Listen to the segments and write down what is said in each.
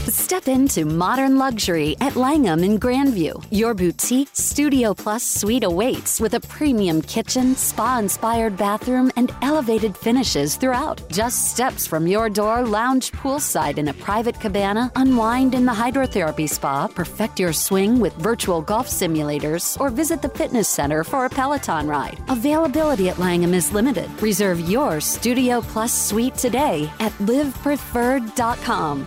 Step into modern luxury at Langham in Grandview. Your boutique Studio Plus suite awaits with a premium kitchen, spa-inspired bathroom, and elevated finishes throughout. Just steps from your door, lounge poolside in a private cabana, unwind in the hydrotherapy spa, perfect your swing with virtual golf simulators, or visit the fitness center for a Peloton ride. Availability at Langham is limited. Reserve your Studio Plus suite today at livepreferred.com.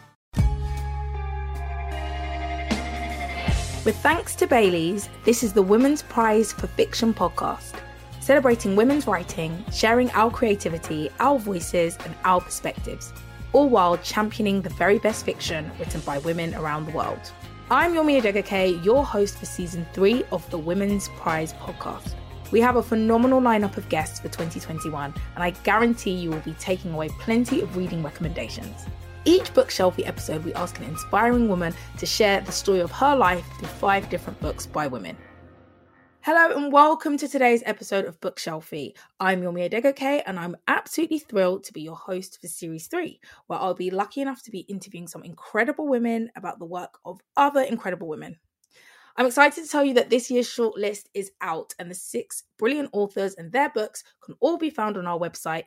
With thanks to Baileys, this is the Women's Prize for Fiction podcast, celebrating women's writing, sharing our creativity, our voices, and our perspectives, all while championing the very best fiction written by women around the world. I'm Yomi Adegoke, your host for season 3 of the Women's Prize podcast. We have a phenomenal lineup of guests for 2021, and I guarantee you will be taking away plenty of reading recommendations. Each Bookshelfie episode, we ask an inspiring woman to share the story of her life through 5 different books by women. Hello and welcome to today's episode of Bookshelfie. I'm Yomi Adegoke and I'm absolutely thrilled to be your host for Series 3, where I'll be lucky enough to be interviewing some incredible women about the work of other incredible women. I'm excited to tell you that this year's shortlist is out and the 6 brilliant authors and their books can all be found on our website,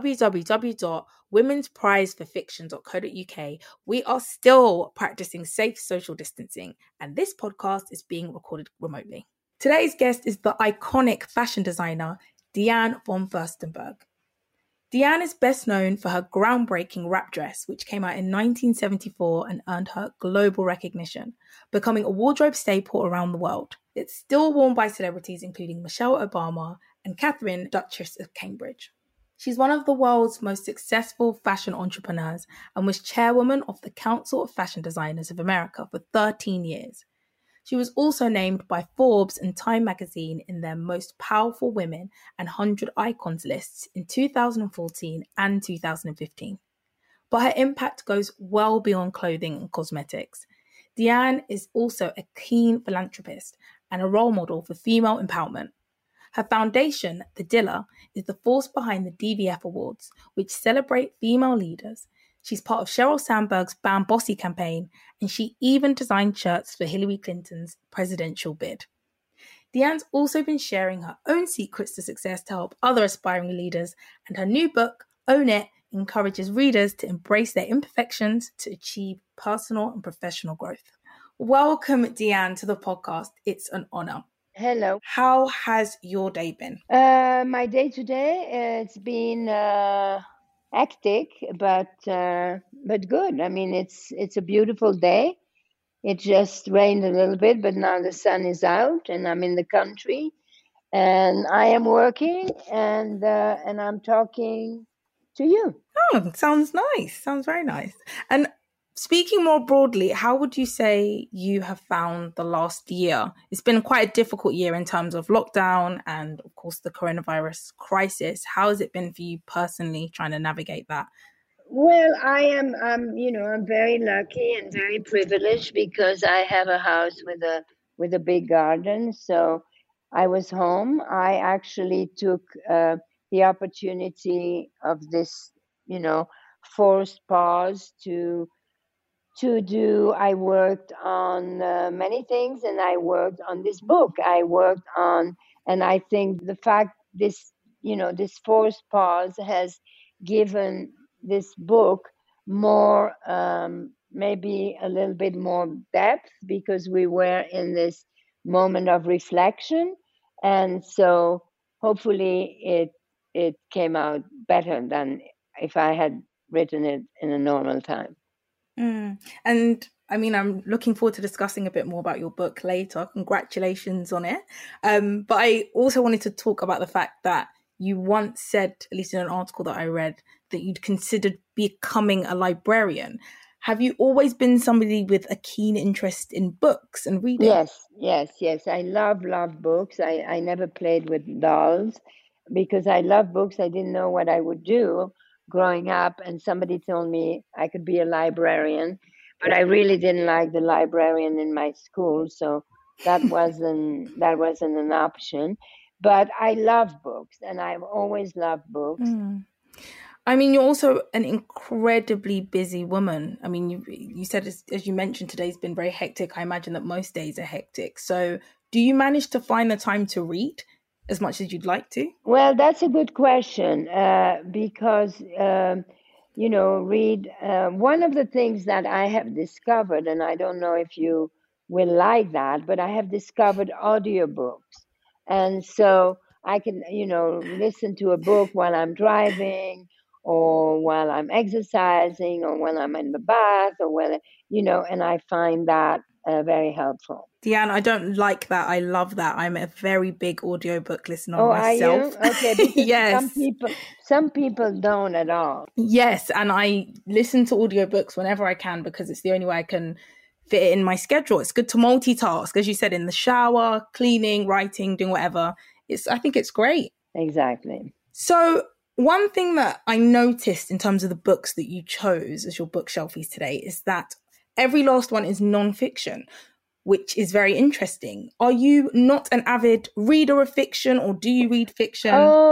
www.womensprizeforfiction.co.uk. We are still practicing safe social distancing and this podcast is being recorded remotely. Today's guest is the iconic fashion designer, Diane von Furstenberg. Diane is best known for her groundbreaking wrap dress, which came out in 1974 and earned her global recognition, becoming a wardrobe staple around the world. It's still worn by celebrities including Michelle Obama and Catherine, Duchess of Cambridge. She's one of the world's most successful fashion entrepreneurs and was chairwoman of the Council of Fashion Designers of America for 13 years. She was also named by Forbes and Time magazine in their Most Powerful Women and 100 Icons lists in 2014 and 2015. But her impact goes well beyond clothing and cosmetics. Diane is also a keen philanthropist and a role model for female empowerment. Her foundation, The Dilla, is the force behind the DVF Awards, which celebrate female leaders. She's part of Sheryl Sandberg's Bam Bossy campaign, and she even designed shirts for Hillary Clinton's presidential bid. Diane's also been sharing her own secrets to success to help other aspiring leaders, and her new book, Own It, encourages readers to embrace their imperfections to achieve personal and professional growth. Welcome, Diane, to the podcast. It's an honor. Hello. How has your day been? My day today, it's been hectic, but good. I mean, it's a beautiful day. It just rained a little bit, but now the sun is out, and I'm in the country, and I am working, and I'm talking to you. Oh, sounds nice. Sounds very nice. And speaking more broadly, how would you say you have found the last year? It's been quite a difficult year in terms of lockdown and, of course, the coronavirus crisis. How has it been for you personally trying to navigate that? Well, I'm very lucky and very privileged because I have a house with a big garden. So I was home. I actually took the opportunity of this, forced pause to do. I worked on many things, and I worked on this book. And I think the fact this forced pause has given this book more, maybe a little bit more depth, because we were in this moment of reflection, and so hopefully it came out better than if I had written it in a normal time. And I mean, I'm looking forward to discussing a bit more about your book later. Congratulations on it. But I also wanted to talk about the fact that you once said, at least in an article that I read, that you'd considered becoming a librarian. Have you always been somebody with a keen interest in books and reading? Yes. I love books. I never played with dolls because I love books. I didn't know what I would do growing up, and somebody told me I could be a librarian, but I really didn't like the librarian in my school, so that wasn't an option. But I love books, and I've always loved books. I mean, you're also an incredibly busy woman. I mean, you said, as you mentioned, today's been very hectic. I imagine that most days are hectic. So do you manage to find the time to read as much as you'd like to? Well, that's a good question because, read. One of the things that I have discovered, and I don't know if you will like that, but I have discovered audiobooks. And so I can, listen to a book while I'm driving or while I'm exercising or when I'm in the bath or and I find that very helpful. Deanne, I don't like that. I love that. I'm a very big audiobook listener Are myself. you? Okay, because Yes. some people don't at all. Yes, and I listen to audiobooks whenever I can because it's the only way I can fit it in my schedule. It's good to multitask, as you said, in the shower, cleaning, writing, doing whatever. I think it's great. Exactly. So one thing that I noticed in terms of the books that you chose as your bookshelfies today is that every last one is nonfiction, which is very interesting. Are you not an avid reader of fiction, or do you read fiction?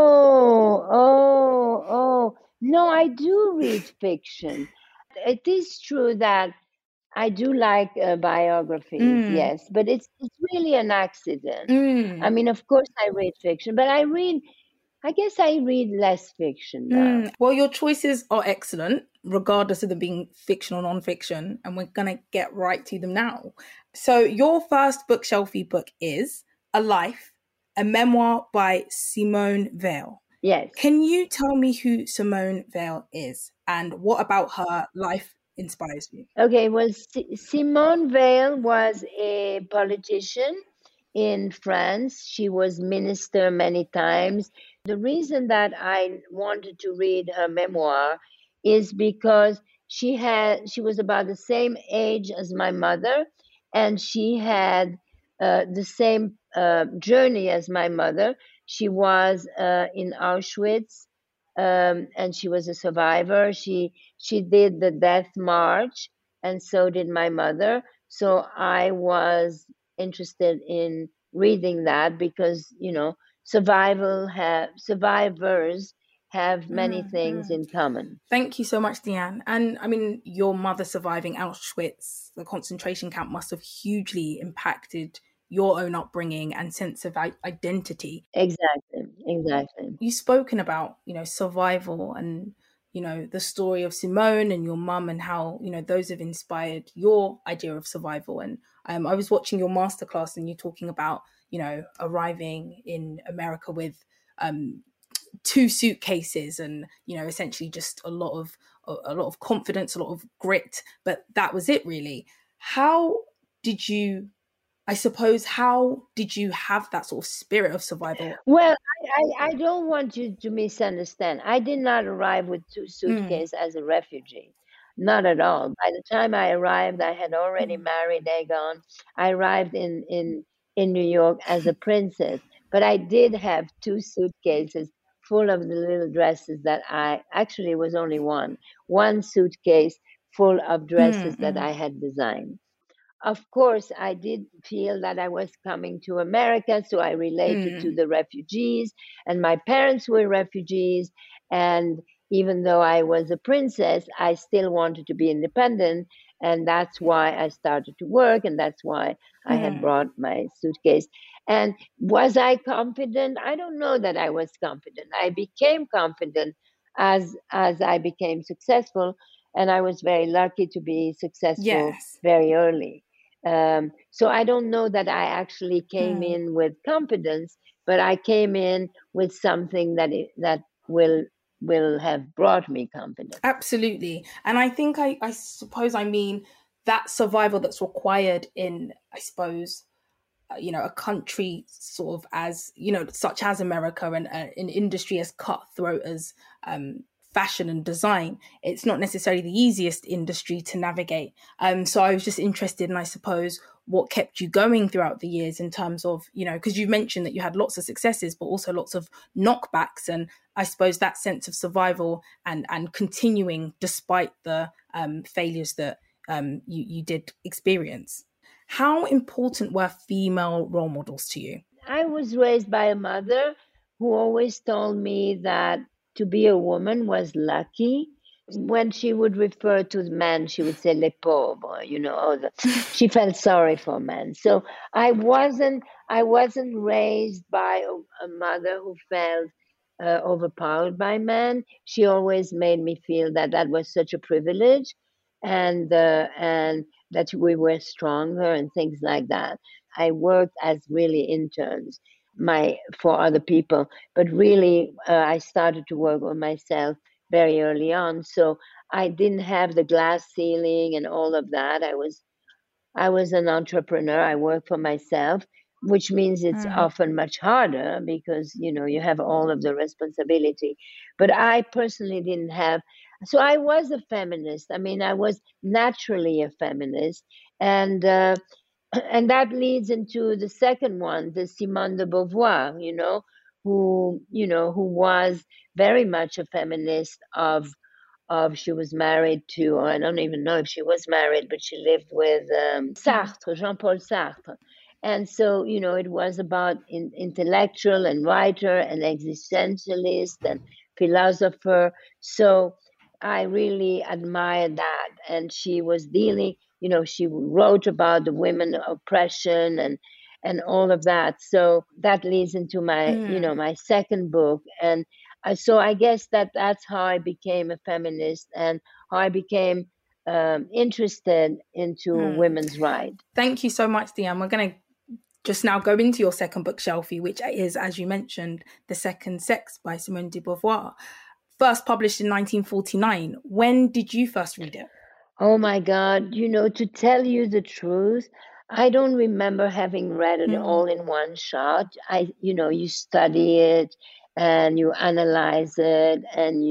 Oh. No, I do read fiction. It is true that I do like biographies, yes, but it's really an accident. I mean, of course I read fiction, but I guess I read less fiction now. Well, your choices are excellent, regardless of them being fiction or non-fiction, and we're going to get right to them now. So your first bookshelfie book is A Life, a memoir by Simone Weil. Yes. Can you tell me who Simone Weil is and what about her life inspires you? Okay, well, Simone Weil was a politician in France. She was minister many times. The reason that I wanted to read her memoir is because she was about the same age as my mother, and she had the same journey as my mother. She was in Auschwitz, and she was a survivor. She did the Death March, and so did my mother. So I was interested in reading that because survivors have many things in common. Thank you so much, Deanne. And I mean, your mother surviving Auschwitz, the concentration camp, must have hugely impacted your own upbringing and sense of identity. Exactly. You've spoken about, survival and, the story of Simone and your mum and how, those have inspired your idea of survival. And I was watching your masterclass and you talking about, arriving in America with 2 suitcases and, essentially just a lot of confidence, a lot of grit, but that was it really. How did you have that sort of spirit of survival? Well, I don't want you to misunderstand. I did not arrive with 2 suitcases as a refugee. Not at all. By the time I arrived, I had already married Egon. I arrived in New York as a princess, but I did have 2 suitcases full of the little dresses that actually was only one suitcase full of dresses that I had designed. Of course, I did feel that I was coming to America, so I related to the refugees, and my parents were refugees. And even though I was a princess, I still wanted to be independent. And that's why I started to work, and that's why I had brought my suitcase. And was I confident? I don't know that I was confident. I became confident as I became successful, and I was very lucky to be successful very early. So I don't know that I actually came in with confidence, but I came in with something that will have brought me confidence. Absolutely. And I think I suppose I mean that survival that's required in, I suppose, a country sort of as, such as America, and an industry as cutthroat as fashion and design. It's not necessarily the easiest industry to navigate. So I was just interested in, I suppose, what kept you going throughout the years in terms of, because you mentioned that you had lots of successes, but also lots of knockbacks. And I suppose that sense of survival and continuing despite the failures that you did experience. How important were female role models to you? I was raised by a mother who always told me that to be a woman was lucky. When she would refer to the men, she would say "les pauvres," she felt sorry for men. So I wasn't raised by a mother who felt overpowered by men. She always made me feel that that was such a privilege, and that we were stronger and things like that. I worked as really interns for other people, but really I started to work on myself very early on. So I didn't have the glass ceiling and all of that. I was an entrepreneur. I worked for myself, which means it's often much harder because you have all of the responsibility. But I personally didn't have. So I was a feminist. I mean, I was naturally a feminist, and and that leads into the second one, the Simone de Beauvoir. Who was very much a feminist she was married to, or I don't even know if she was married, but she lived with Sartre, Jean-Paul Sartre. And so, it was about intellectual and writer and existentialist and philosopher. So I really admired that. And she was dealing, she wrote about the women oppression and all of that. So that leads into my, my second book. And so I guess that's how I became a feminist and how I became interested into women's rights. Thank you so much, Diane. We're going to just now go into your second book, Shelfie, which is, as you mentioned, The Second Sex by Simone de Beauvoir. First published in 1949. When did you first read it? Oh my God, to tell you the truth, I don't remember having read it all in one shot. You study it and you analyze it and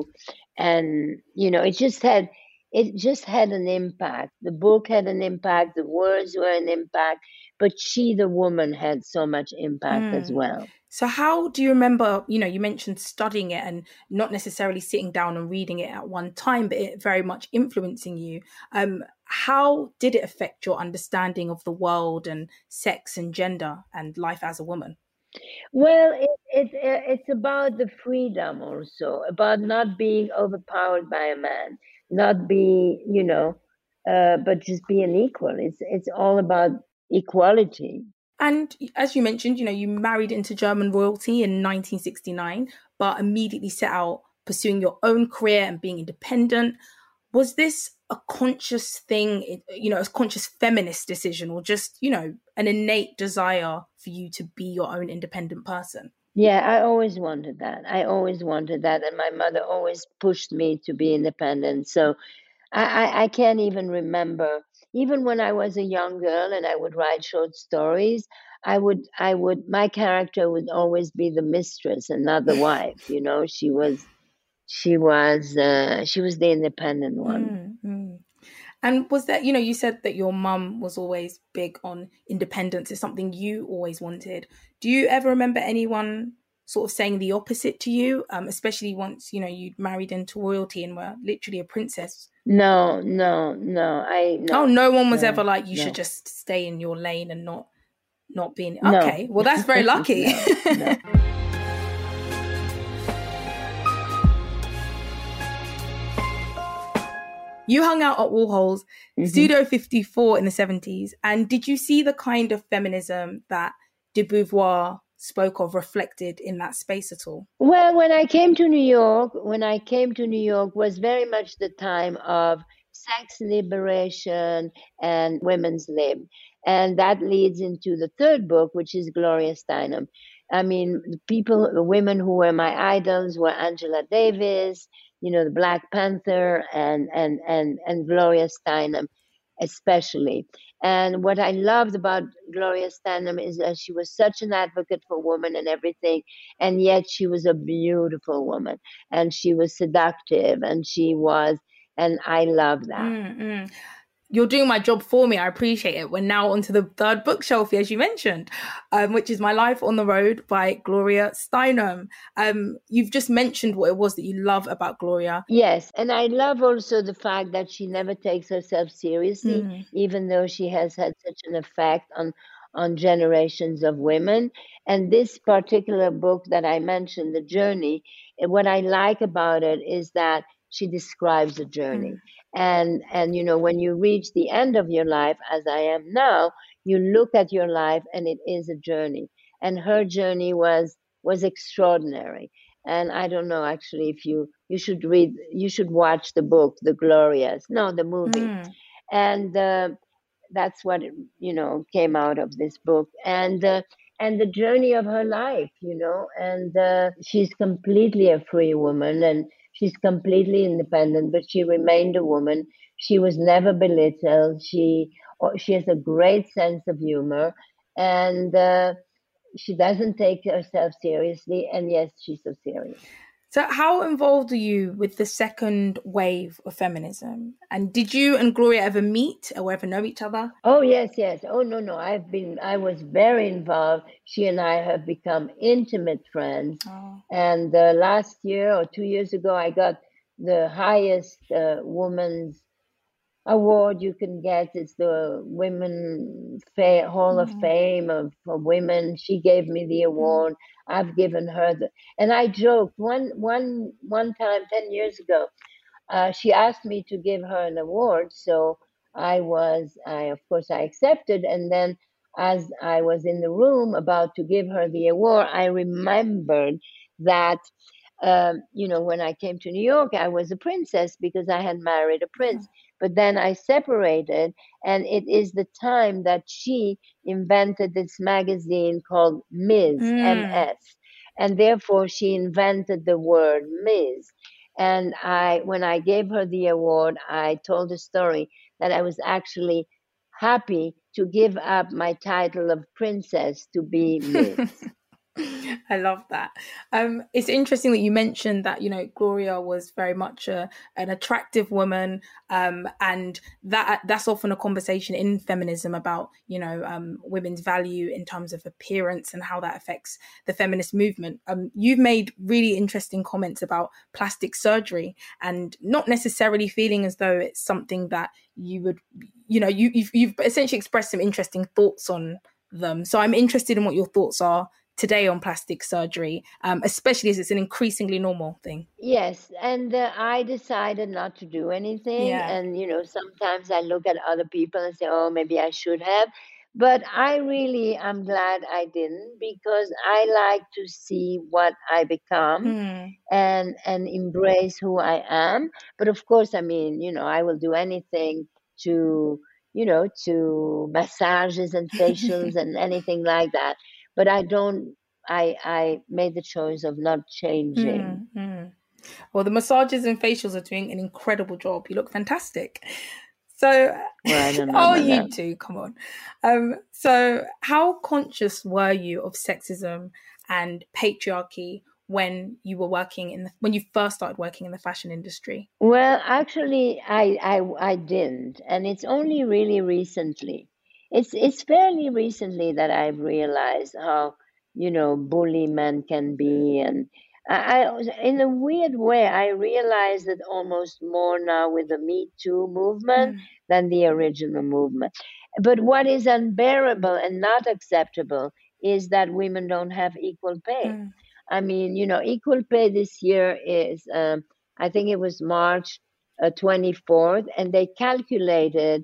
it just had an impact. The book had an impact, the words were an impact, but the woman, had so much impact as well. So how do you remember, you mentioned studying it and not necessarily sitting down and reading it at one time, but it very much influencing you. How did it affect your understanding of the world and sex and gender and life as a woman? Well, it's about the freedom also, about not being overpowered by a man, not be, but just be an equal. It's all about equality. And as you mentioned, you married into German royalty in 1969, but immediately set out pursuing your own career and being independent. Was this a conscious thing, a conscious feminist decision, or just, an innate desire for you to be your own independent person? Yeah, I always wanted that. And my mother always pushed me to be independent. So I can't even remember, even when I was a young girl and I would write short stories, my character would always be the mistress and not the wife. She was the independent one. Mm-hmm. And was that, you said that your mum was always big on independence. It's something you always wanted. Do you ever remember anyone sort of saying the opposite to you, especially once, you'd married into royalty and were literally a princess? No. Oh, no one was ever like, you should just stay in your lane and not being... Okay, well, that's very lucky. No. You hung out at Warhol's Studio 54 in the 70s. And did you see the kind of feminism that de Beauvoir spoke of reflected in that space at all? Well, when I came to New York was very much the time of sex liberation and women's lib. And that leads into the third book, which is Gloria Steinem. I mean, the women who were my idols were Angela Davis, the Black Panther, and Gloria Steinem especially. And what I loved about Gloria Steinem is that she was such an advocate for women and everything, and yet she was a beautiful woman, and she was seductive, and I love that. Mm-hmm. You're doing my job for me. I appreciate it. We're now onto the third book, Shelfie, as you mentioned, which is My Life on the Road by Gloria Steinem. You've just mentioned what it was that you love about Gloria. Yes, and I love also the fact that she never takes herself seriously, even though she has had such an effect on generations of women. And this particular book that I mentioned, The Journey, what I like about it is that she describes a journey. And you know, when you reach the end of your life, as I am now, you look at your life and it is a journey. And her journey was extraordinary. And I don't know, actually, if you should watch the book, The Glorias, no, the movie. And that's what, you know, came out of this book. And the journey of her life, you know, and she's completely a free woman, and she's completely independent, but she remained a woman. She was never belittled. She has a great sense of humor, and she doesn't take herself seriously, and yes, she's so serious. So how involved are you with the second wave of feminism? And did you and Gloria ever meet or ever know each other? Oh, yes. Oh, no. I was very involved. She and I have become intimate friends. Oh. And last year or 2 years ago, I got the highest women's award you can get. It's the Women Hall of Fame for women. She gave me the award. I've given her and I joked one time 10 years ago. She asked me to give her an award, so I of course I accepted. And then as I was in the room about to give her the award, I remembered that you know, when I came to New York, I was a princess because I had married a prince. But then I separated, and it is the time that she invented this magazine called Ms. MS. And therefore, she invented the word Ms. And when I gave her the award, I told the story that I was actually happy to give up my title of princess to be Ms. I love that. It's interesting that you mentioned that, you know, Gloria was very much an attractive woman, and that's often a conversation in feminism about, you know, women's value in terms of appearance and how that affects the feminist movement. You've made really interesting comments about plastic surgery and not necessarily feeling as though it's something that you would, you know, you've essentially expressed some interesting thoughts on them. So I'm interested in what your thoughts are today on plastic surgery, especially as it's an increasingly normal thing. Yes, and I decided not to do anything. Yeah. And, you know, sometimes I look at other people and say, oh, maybe I should have. But I'm glad I didn't, because I like to see what I become and embrace who I am. But of course, I mean, you know, I will do anything to, you know, to massages and facials and anything like that. But I made the choice of not changing. Well, the massages and facials are doing an incredible job. You look fantastic. So, well, I don't know you do, come on. So how conscious were you of sexism and patriarchy when you were when you first started working in the fashion industry? Well, actually, I didn't. And it's only really recently. It's fairly recently that I've realized how, you know, bully men can be. And in a weird way, I realize that almost more now with the Me Too movement than the original movement. But what is unbearable and not acceptable is that women don't have equal pay. I mean, you know, equal pay this year is, I think it was March 24th, and they calculated.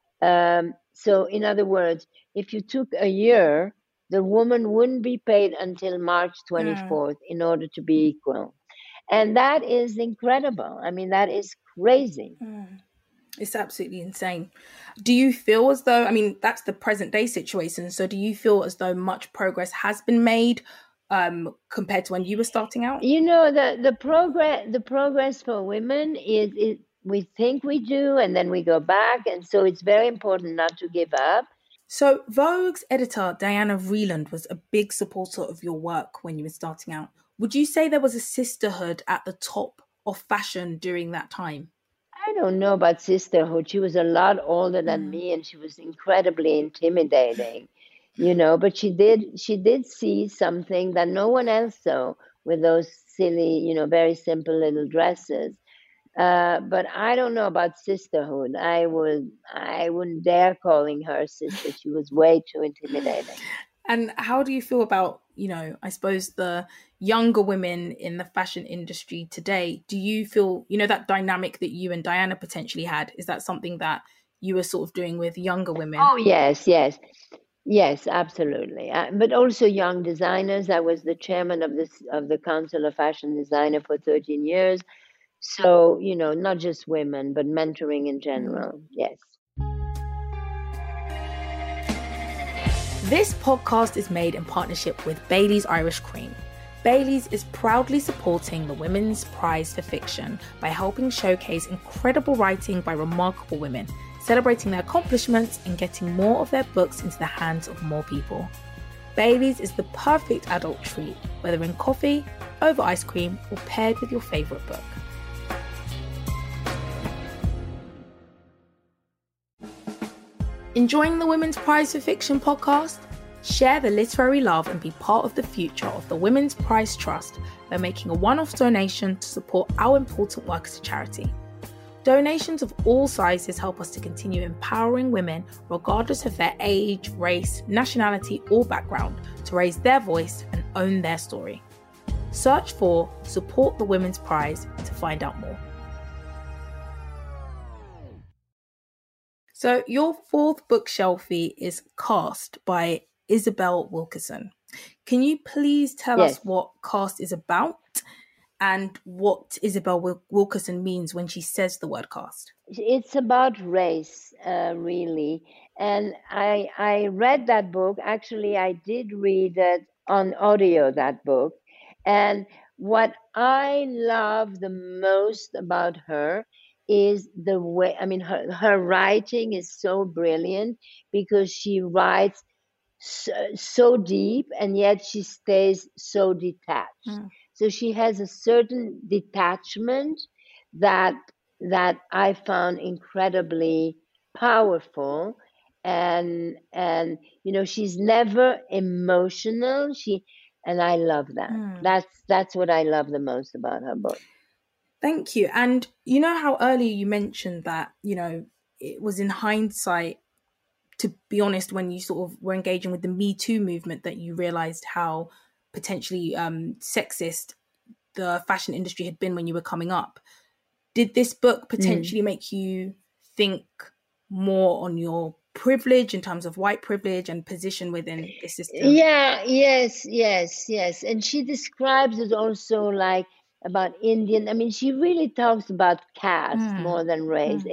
So, in other words, if you took a year, the woman wouldn't be paid until March 24th in order to be equal. And that is incredible. I mean, that is crazy. It's absolutely insane. Do you feel as though, I mean, that's the present day situation. So do you feel as though much progress has been made compared to when you were starting out? You know, the progress for women is we think we do, and then we go back. And so it's very important not to give up. So Vogue's editor, Diana Vreeland, was a big supporter of your work when you were starting out. Would you say there was a sisterhood at the top of fashion during that time? I don't know about sisterhood. She was a lot older than me, and she was incredibly intimidating, you know, but she did see something that no one else saw with those silly, you know, very simple little dresses. But I don't know about sisterhood. I wouldn't dare calling her sister. She was way too intimidating. And how do you feel about, I suppose the younger women in the fashion industry today? Do you feel, that dynamic that you and Diana potentially had, is that something that you were sort of doing with younger women? Oh, yes, absolutely. But also young designers. I was the chairman of the Council of Fashion Designer for 13 years. So, not just women, but mentoring in general. Yes. This podcast is made in partnership with Bailey's Irish Cream. Bailey's is proudly supporting the Women's Prize for Fiction by helping showcase incredible writing by remarkable women, celebrating their accomplishments and getting more of their books into the hands of more people. Bailey's is the perfect adult treat, whether in coffee, over ice cream, or paired with your favourite book. Enjoying the Women's Prize for Fiction podcast? Share the literary love and be part of the future of the Women's Prize Trust by making a one-off donation to support our important work as a charity. Donations of all sizes help us to continue empowering women, regardless of their age, race, nationality, or background, to raise their voice and own their story. Search for Support the Women's Prize to find out more. So your fourth book, Shelfie, is Caste by Isabel Wilkerson. Can you please tell us what Caste is about and what Isabel Wilkerson means when she says the word caste? It's about race, really. And I read that book. Actually, I did read it on audio, that book. And what I love the most about her is the way, her writing is so brilliant because she writes so deep and yet she stays so detached. So she has a certain detachment that I found incredibly powerful, and she's never emotional. And I love that. That's what I love the most about her book. Thank you. And you know how earlier you mentioned that, it was in hindsight, to be honest, when you sort of were engaging with the Me Too movement, that you realized how potentially sexist the fashion industry had been when you were coming up. Did this book potentially make you think more on your privilege in terms of white privilege and position within the system? Yes. And she describes it also like about Indian. She really talks about caste more than race.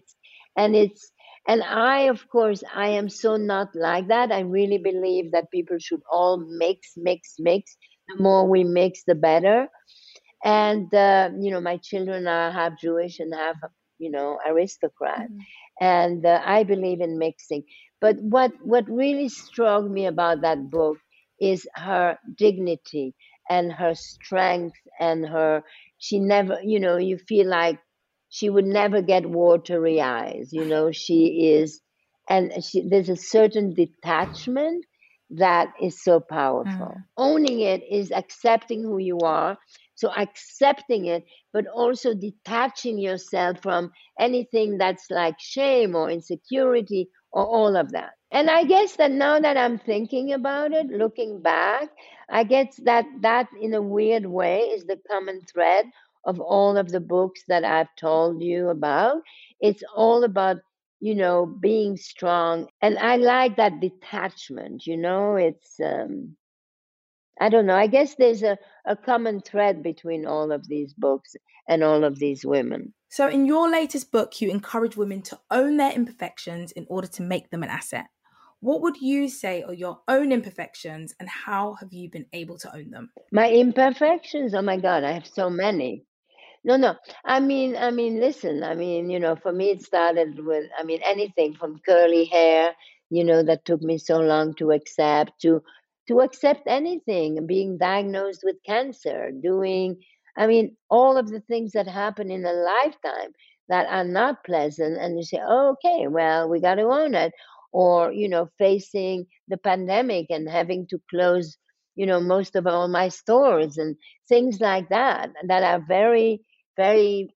And I, of course, I am so not like that. I really believe that people should all mix. The more we mix, the better. And, my children are half Jewish and half, aristocrat. And I believe in mixing. But what really struck me about that book is her dignity and her strength and she never, you feel like she would never get watery eyes. She is, and there's a certain detachment that is so powerful. Owning it is accepting who you are. So accepting it, but also detaching yourself from anything that's like shame or insecurity or all of that. And I guess that now that I'm thinking about it, looking back, I guess that in a weird way is the common thread of all of the books that I've told you about. It's all about, being strong. And I like that detachment, it's, I don't know. I guess there's a common thread between all of these books and all of these women. So in your latest book, you encourage women to own their imperfections in order to make them an asset. What would you say are your own imperfections and how have you been able to own them? My imperfections? Oh my God, I have so many. No. I mean, listen, for me, it started with, anything from curly hair, that took me so long to accept, to accept anything, being diagnosed with cancer, doing, all of the things that happen in a lifetime that are not pleasant. And you say, oh, okay, well, we got to own it. Or, facing the pandemic and having to close, most of all my stores and things like that are very, very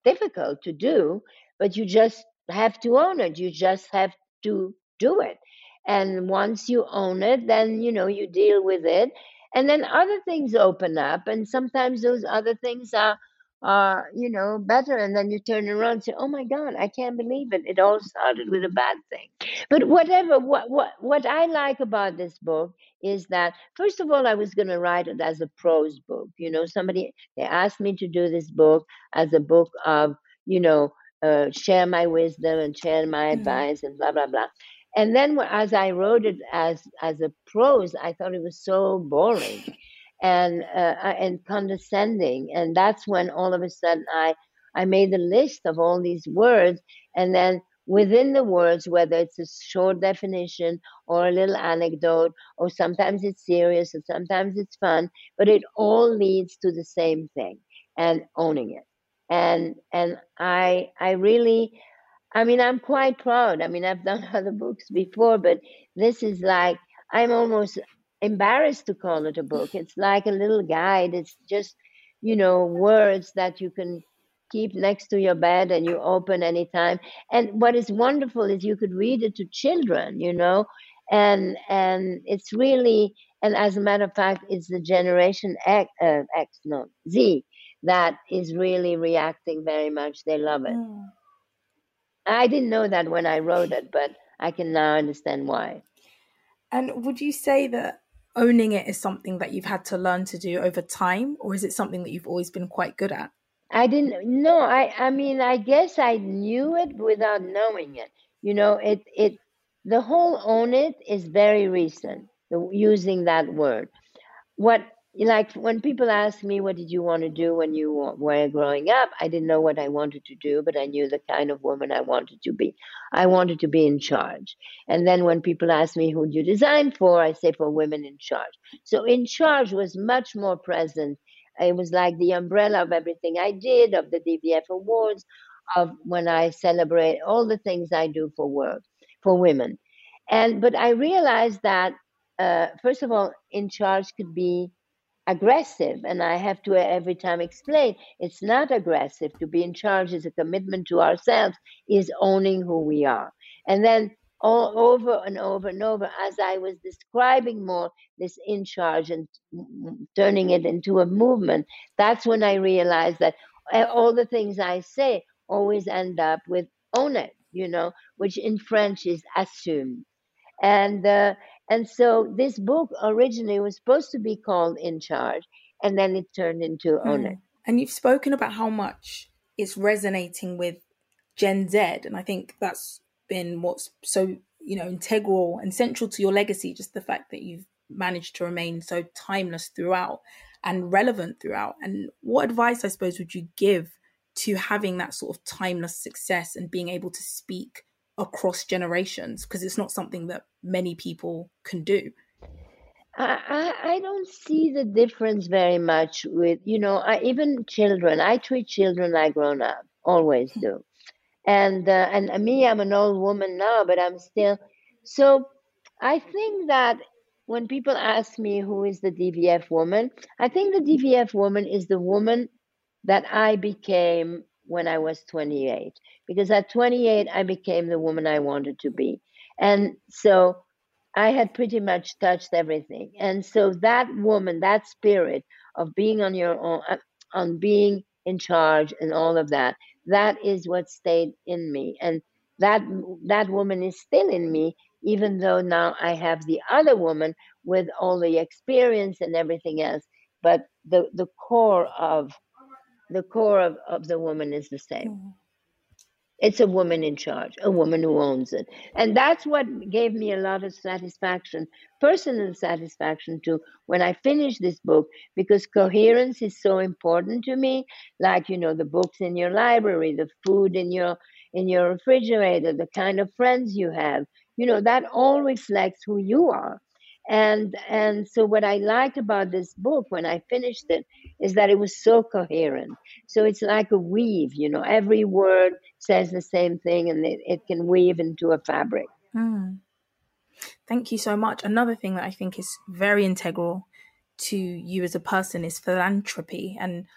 difficult to do, but you just have to own it. You just have to do it. And once you own it, then, you deal with it. And then other things open up. And sometimes those other things are, better. And then you turn around and say, oh my God, I can't believe it. It all started with a bad thing. But what I like about this book is that, first of all, I was going to write it as a prose book. They asked me to do this book as a book of, share my wisdom and share my advice and blah, blah, blah. And then as I wrote it as a prose, I thought it was so boring and condescending. And that's when all of a sudden I made a list of all these words, and then within the words, whether it's a short definition or a little anecdote, or sometimes it's serious and sometimes it's fun, but it all leads to the same thing, and owning it. And I really, I'm quite proud. I've done other books before, but this is like, I'm almost embarrassed to call it a book. It's like a little guide. It's just, words that you can keep next to your bed and you open anytime. And what is wonderful is you could read it to children, and it's really, and as a matter of fact, it's the generation Z, that is really reacting very much. They love it. I didn't know that when I wrote it, but I can now understand why. And would you say that owning it is something that you've had to learn to do over time, or is it something that you've always been quite good at? I didn't know. I guess I knew it without knowing it. The whole own it is very recent, using that word. Like when people ask me, what did you want to do when you were growing up? I didn't know what I wanted to do, but I knew the kind of woman I wanted to be. I wanted to be in charge. And then when people ask me, who do you design for? I say for women in charge. So in charge was much more present. It was like the umbrella of everything I did, of the DVF Awards, of when I celebrate all the things I do for work, for women. But I realized that, first of all, in charge could be aggressive, and I have to every time explain it's not aggressive. To be in charge is a commitment to ourselves, is owning who we are. And then all over and over and over, as I was describing more this in charge and turning it into a movement, that's when I realized that all the things I say always end up with own it, which in French is assume. And so this book originally was supposed to be called In Charge, and then it turned into Own It. And you've spoken about how much it's resonating with Gen Z, and I think that's been what's so, integral and central to your legacy, just the fact that you've managed to remain so timeless throughout and relevant throughout. And what advice, I suppose, would you give to having that sort of timeless success and being able to speak across generations, because it's not something that many people can do? I don't see the difference very much with, even children. I treat children like grown up, always do. And me, I'm an old woman now, but I'm still. So I think that when people ask me who is the DVF woman, I think the DVF woman is the woman that I became when I was 28. Because at 28, I became the woman I wanted to be. And so I had pretty much touched everything. And so that woman, that spirit of being on your own, on being in charge and all of that, that is what stayed in me. And that woman is still in me, even though now I have the other woman with all the experience and everything else. But the core of the woman is the same. It's a woman in charge, a woman who owns it. And that's what gave me a lot of satisfaction, personal satisfaction too, when I finished this book, because coherence is so important to me. Like, the books in your library, the food in your refrigerator, the kind of friends you have, that all reflects who you are. And so what I liked about this book when I finished it is that it was so coherent. So it's like a weave, every word says the same thing, and it can weave into a fabric. Thank you so much. Another thing that I think is very integral to you as a person is philanthropy. And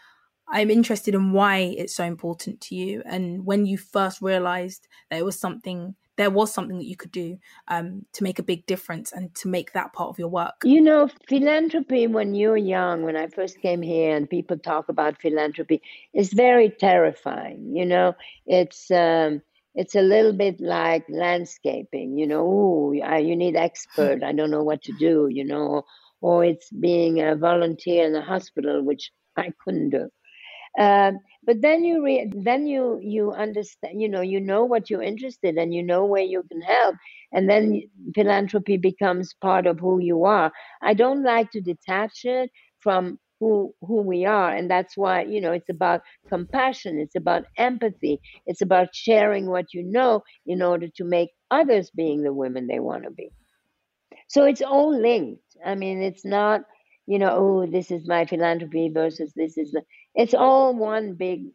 I'm interested in why it's so important to you, and when you first realized that there was something that you could do to make a big difference and to make that part of your work. Philanthropy, when you're young, when I first came here and people talk about philanthropy, is very terrifying. It's a little bit like landscaping. You need expert. I don't know what to do. Or it's being a volunteer in a hospital, which I couldn't do. But then you understand, you know what you're interested in, you know where you can help, and then philanthropy becomes part of who you are. I don't like to detach it from who we are, and that's why it's about compassion, it's about empathy, it's about sharing what you know in order to make others being the women they want to be. So it's all linked. I mean, it's not, oh, this is my philanthropy versus this is it's all one big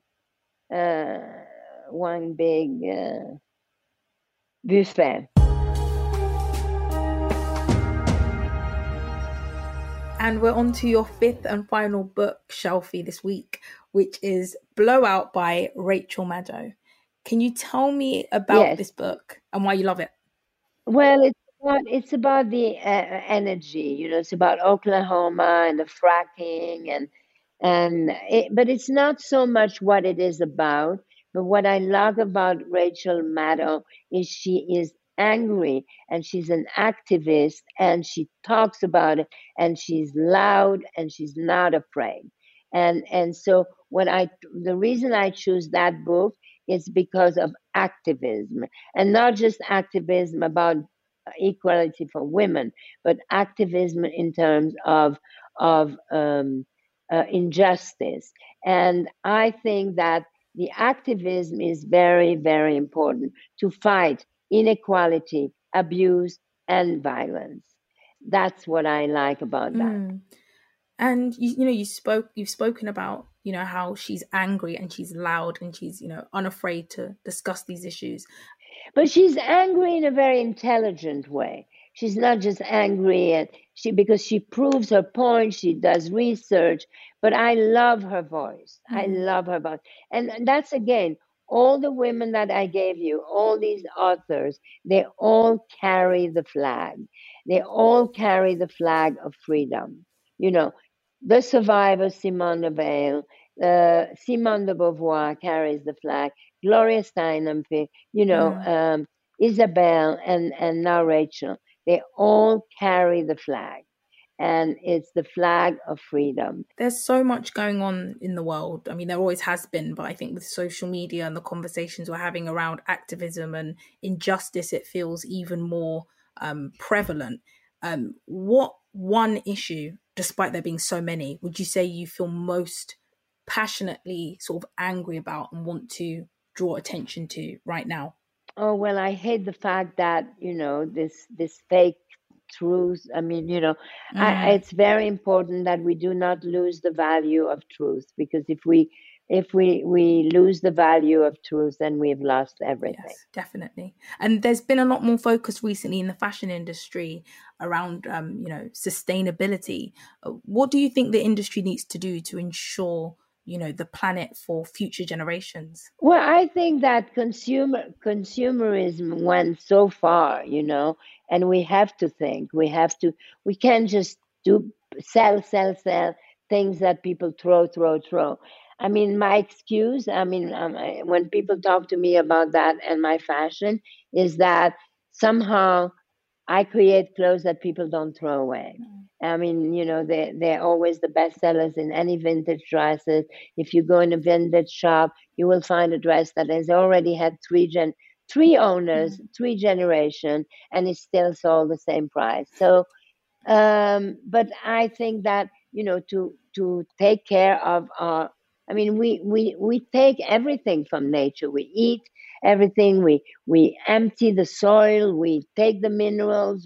buffet. And we're on to your fifth and final book, Shelfie, this week, which is Blowout by Rachel Maddow. Can you tell me about this book and why you love it? Well, it's about the energy. It's about Oklahoma and the fracking but it's not so much what it is about. But what I love about Rachel Maddow is she is angry and she's an activist and she talks about it and she's loud and she's not afraid. And so the reason I choose that book is because of activism, and not just activism about equality for women, but activism in terms of injustice. And I think that the activism is very, very important to fight inequality, abuse, and violence. That's what I like about that. And you've spoken about how she's angry and she's loud and she's unafraid to discuss these issues. But she's angry in a very intelligent way. She's not just angry because she proves her point, she does research, but I love her voice. I love her voice. And that's, again, all the women that I gave you, all these authors, they all carry the flag. They all carry the flag of freedom. The survivor, Simone de Weil, Simone de Beauvoir carries the flag, Gloria Steinem, Isabel, and now Rachel. They all carry the flag, and it's the flag of freedom. There's so much going on in the world. I mean, there always has been, but I think with social media and the conversations we're having around activism and injustice, it feels even more prevalent. What one issue, despite there being so many, would you say you feel most passionately sort of angry about and want to draw attention to right now? Oh, well, I hate the fact that, this fake truth. I mean, it's very important that we do not lose the value of truth, because if we lose the value of truth, then we've lost everything. Yes, definitely. And there's been a lot more focus recently in the fashion industry around, sustainability. What do you think the industry needs to do to ensure, the planet for future generations? Well, I think that consumerism went so far, and we have to think. We can't just sell things that people throw. I mean, my excuse, when people talk to me about that and my fashion, is that somehow I create clothes that people don't throw away. I mean, they're always the best sellers in any vintage dresses. If you go in a vintage shop, you will find a dress that has already had three owners, 3 generations, and is still sold the same price. So, but I think that, to take care of our, we take everything from nature. We eat everything. We empty the soil. We take the minerals.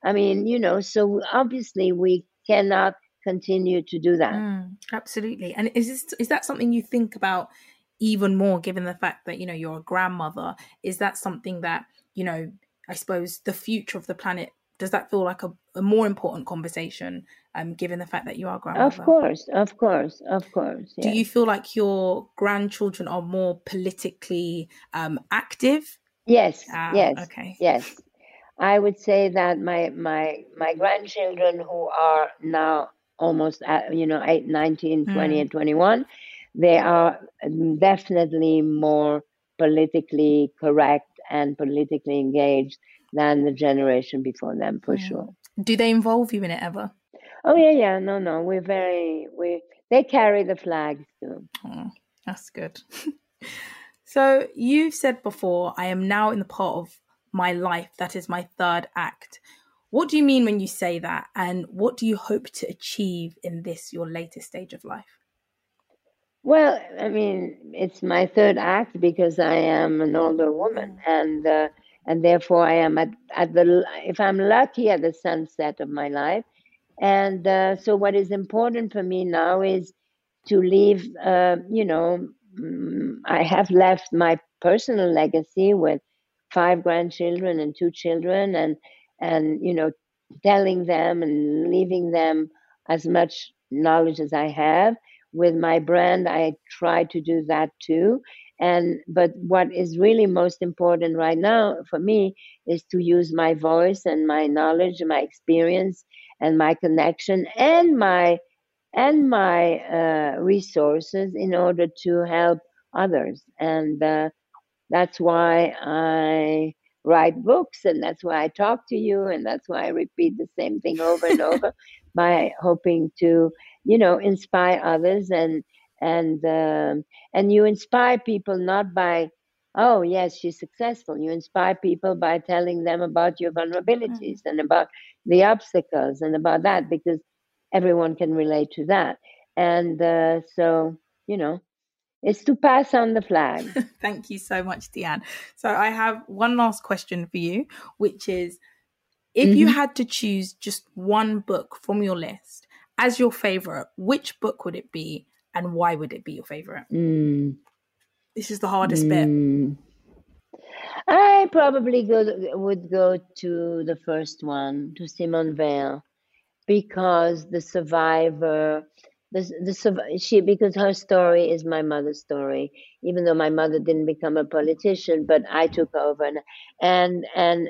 So obviously we cannot continue to do that. Absolutely. And is that something you think about even more, given the fact that, you're a grandmother? Is that something that, I suppose the future of the planet does that feel like a more important conversation, given the fact that you are a grandmother? Of course. Yes. Do you feel like your grandchildren are more politically active? Yes. Okay. Yes. I would say that my grandchildren, who are now almost 8, 19, 20, and 21, they are definitely more politically correct and politically engaged than the generation before them, for sure. Do they involve you in it ever? Oh yeah. No. They carry the flags too. Oh, that's good. So you've said before, I am now in the part of my life that is my third act. What do you mean when you say that? And what do you hope to achieve in this, your latest stage of life? Well, I mean, it's my third act because I am an older woman, and therefore I am at the, if I'm lucky, at the sunset of my life. And so what is important for me now is to leave, I have left my personal legacy with 5 grandchildren and 2 children, and telling them and leaving them as much knowledge as I have. With my brand, I try to do that too. But what is really most important right now for me is to use my voice and my knowledge and my experience and my connection and my resources in order to help others. And that's why I write books, and that's why I talk to you, and that's why I repeat the same thing over and over, by hoping to, inspire others. And you inspire people not by, oh yes, she's successful. You inspire people by telling them about your vulnerabilities and about the obstacles and about that, because everyone can relate to that. And so, it's to pass on the flag. Thank you so much, Deanne. So I have one last question for you, which is, if you had to choose just one book from your list as your favorite, which book would it be, and why would it be your favorite? This is the hardest bit. I probably would go to the first one, to Simone Weil, because the survivor, because her story is my mother's story. Even though my mother didn't become a politician, but I took over, and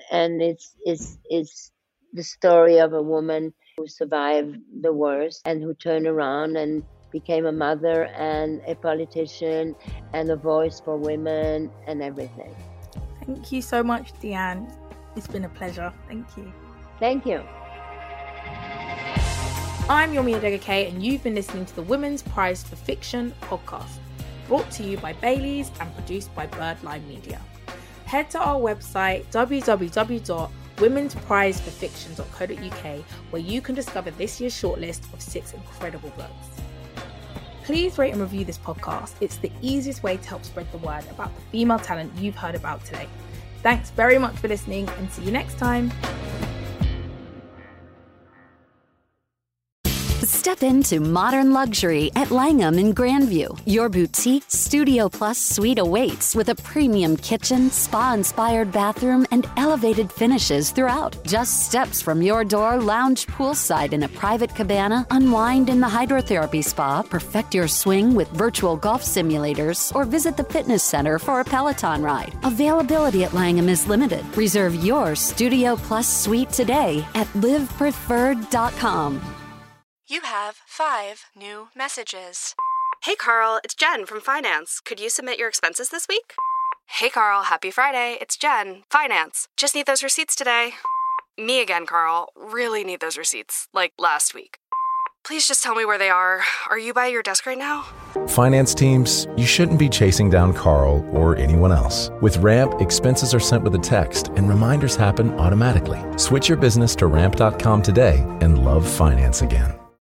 it's the story of a woman who survived the worst and who turned around and became a mother and a politician and a voice for women and everything. Thank you so much, Deanne. It's been a pleasure. Thank you. Thank you. I'm Yomi Adegake, and you've been listening to the Women's Prize for Fiction podcast, brought to you by Baileys and produced by Birdline Media. Head to our website, www.womensprizeforfiction.co.uk, where you can discover this year's shortlist of 6 incredible books. Please rate and review this podcast. It's the easiest way to help spread the word about the female talent you've heard about today. Thanks very much for listening, and see you next time. Step into modern luxury at Langham in Grandview. Your boutique Studio Plus suite awaits with a premium kitchen, spa-inspired bathroom, and elevated finishes throughout. Just steps from your door, lounge poolside in a private cabana, unwind in the hydrotherapy spa, perfect your swing with virtual golf simulators, or visit the fitness center for a Peloton ride. Availability at Langham is limited. Reserve your Studio Plus suite today at livepreferred.com. You have 5 new messages. Hey Carl, it's Jen from Finance. Could you submit your expenses this week? Hey Carl, happy Friday. It's Jen, Finance. Just need those receipts today. Me again, Carl. Really need those receipts, like last week. Please just tell me where they are. Are you by your desk right now? Finance teams, you shouldn't be chasing down Carl or anyone else. With Ramp, expenses are sent with a text and reminders happen automatically. Switch your business to ramp.com today and love finance again.